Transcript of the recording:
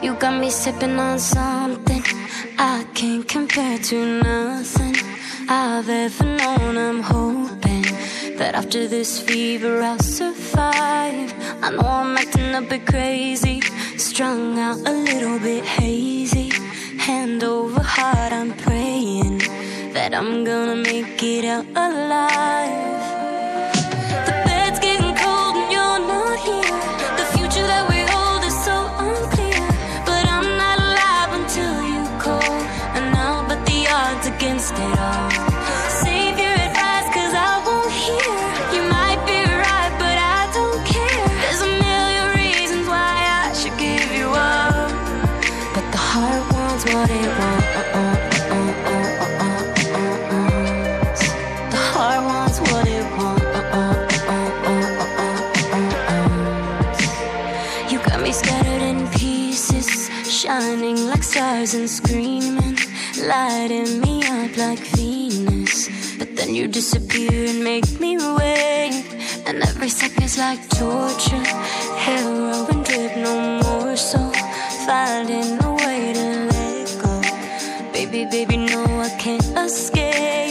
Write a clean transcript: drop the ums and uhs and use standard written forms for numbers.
You got me sipping on something I can't compare to nothing I've ever known. I'm hoping that after this fever I'll survive. I know I'm acting a bit crazy, strung out a little bit hazy. Hand over heart, I'm praying that I'm gonna make it out alive. The bed's getting cold and you're not here. The future that we hold is so unclear. But I'm not alive until you call, and I'll bet the odds against it all. Save your advice, cause I won't hear. You might be right, but I don't care. There's a million reasons why I should give you up, but the heart wants what it wants. The heart wants what it wants. You got me scattered in pieces, shining like stars and screaming, lighting me up like Venus. But then you disappear and make me wait, and every second is like torture. Heroin drip, no more, so finding a way to let go. Baby, baby, no, I can't escape.